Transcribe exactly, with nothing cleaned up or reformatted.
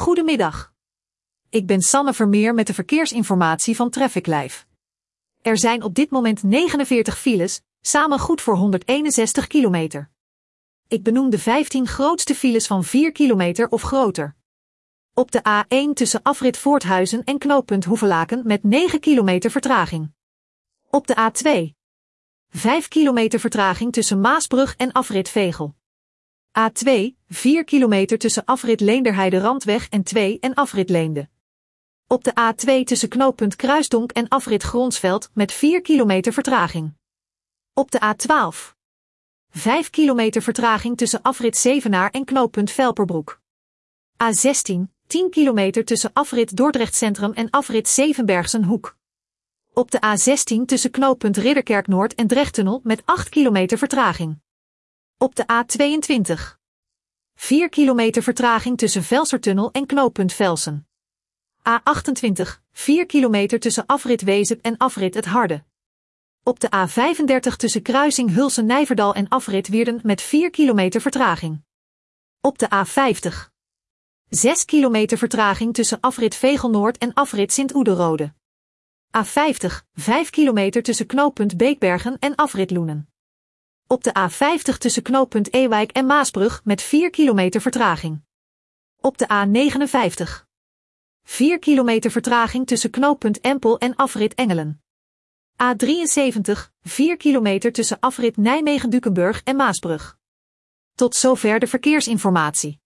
Goedemiddag. Ik ben Sanne Vermeer met de verkeersinformatie van Traffic Live. Er zijn op dit moment negenenveertig files, samen goed voor honderdeenenzestig kilometer. Ik benoem de vijftien grootste files van vier kilometer of groter. Op de A één tussen afrit Voorthuizen en knooppunt Hoevelaken met negen kilometer vertraging. Op de A twee. vijf kilometer vertraging tussen Maasbrug en afrit Veghel. A twee, vier kilometer tussen afrit Leenderheide-Randweg en twee en afrit Leende. Op de A twee tussen knooppunt Kruisdonk en afrit Gronsveld met vier kilometer vertraging. Op de A twaalf. vijf kilometer vertraging tussen afrit Zevenaar en knooppunt Velperbroek. A zestien, tien kilometer tussen afrit Dordrecht Centrum en afrit Zevenbergsenhoek. Op de A zestien tussen knooppunt Ridderkerk Noord en Drechttunnel met acht kilometer vertraging. Op de A tweeëntwintig. vier kilometer vertraging tussen Velsertunnel en knooppunt Velsen. A achtentwintig, vier kilometer tussen afrit Wezep en afrit Het Harde. Op de A vijfendertig tussen kruising Hulsen-Nijverdal en afrit Wierden met vier kilometer vertraging. Op de A vijftig. zes kilometer vertraging tussen afrit Veghel Noord en afrit Sint-Oederode. A vijftig, vijf kilometer tussen knooppunt Beekbergen en afrit Loenen. Op de A vijftig tussen knooppunt Ewijk en Maasbrug met vier kilometer vertraging. Op de A negenenvijftig. vier kilometer vertraging tussen knooppunt Empel en afrit Engelen. A drieënzeventig, vier kilometer tussen afrit Nijmegen-Dukenburg en Maasbrug. Tot zover de verkeersinformatie.